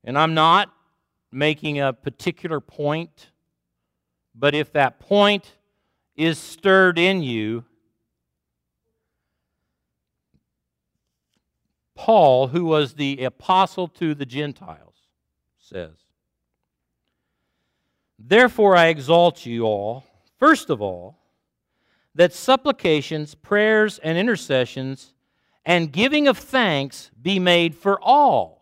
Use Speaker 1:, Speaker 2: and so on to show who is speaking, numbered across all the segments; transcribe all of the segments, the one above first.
Speaker 1: And I'm not making a particular point, but if that point is stirred in you, Paul, who was the apostle to the Gentiles, says, "Therefore I exhort you all, first of all, that supplications, prayers, and intercessions, and giving of thanks be made for all."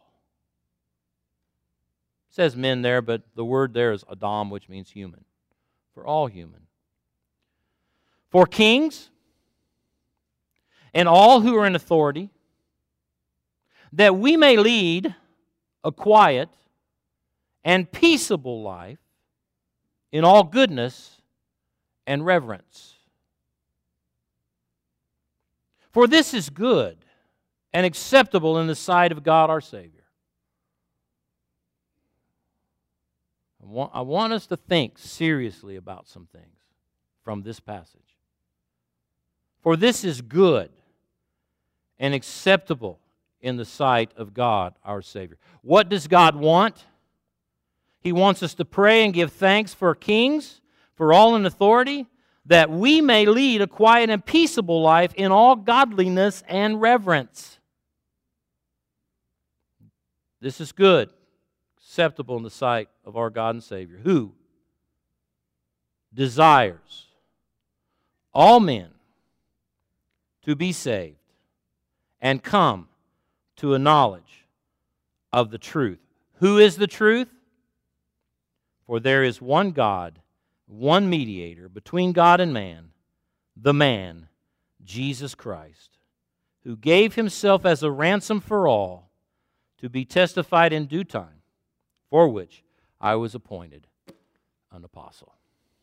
Speaker 1: It says men there, but the word there is Adam, which means human. For all human. For kings and all who are in authority, that we may lead a quiet and peaceable life in all goodness and reverence. For this is good and acceptable in the sight of God our Savior. I want us to think seriously about some things from this passage. For this is good and acceptable in the sight of God our Savior. What does God want? He wants us to pray and give thanks for kings, for all in authority, that we may lead a quiet and peaceable life in all godliness and reverence. This is good, acceptable in the sight of our God and Savior, who desires all men to be saved and come to a knowledge of the truth. Who is the truth? For there is one God, one mediator between God and man, the man, Jesus Christ, who gave himself as a ransom for all, to be testified in due time, for which I was appointed an apostle.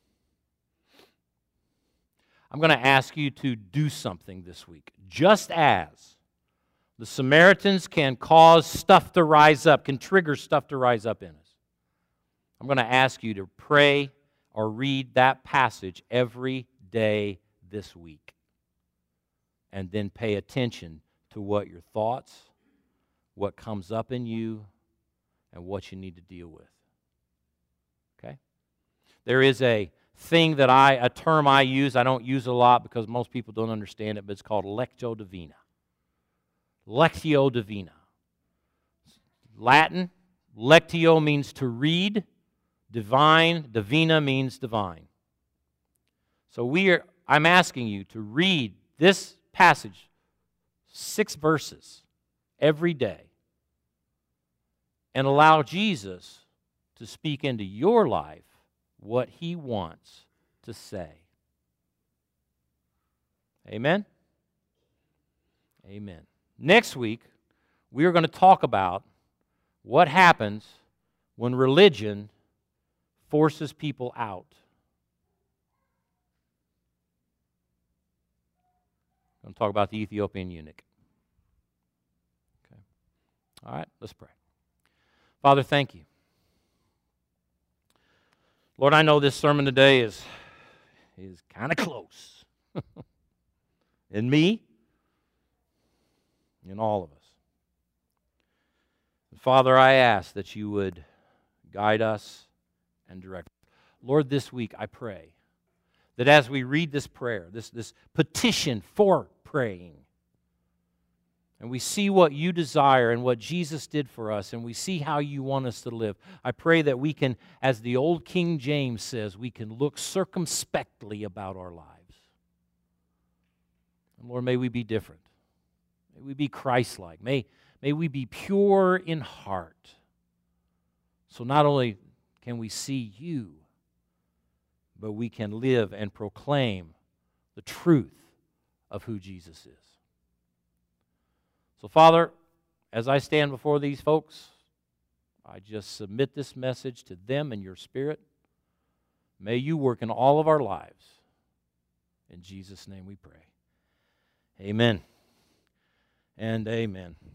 Speaker 1: I'm going to ask you to do something this week. Just as the Samaritans can cause stuff to rise up, can trigger stuff to rise up in us, I'm going to ask you to pray or read that passage every day this week. And then pay attention to what your thoughts, what comes up in you, and what you need to deal with. Okay? There is a thing a term I use, I don't use a lot because most people don't understand it, but it's called Lectio Divina. Lectio Divina. Latin, Lectio means to read, Divina means divine. So I'm asking you to read this passage, 6 verses, every day, and allow Jesus to speak into your life what He wants to say. Amen? Amen. Next week, we are going to talk about what happens when religion forces people out. I'm going to talk about the Ethiopian eunuch. Okay. All right, let's pray. Father, thank you. Lord, I know this sermon today is kind of close. In me, in all of us. Father, I ask that you would guide us and direct us. Lord, this week I pray that as we read this prayer, this petition for praying, and we see what you desire and what Jesus did for us, and we see how you want us to live, I pray that we can, as the old King James says, we can look circumspectly about our lives. And Lord, may we be different. May we be Christ-like. May we be pure in heart. So not only can we see you, but we can live and proclaim the truth of who Jesus is. So, Father, as I stand before these folks, I just submit this message to them in your Spirit. May you work in all of our lives. In Jesus' name we pray. Amen and amen.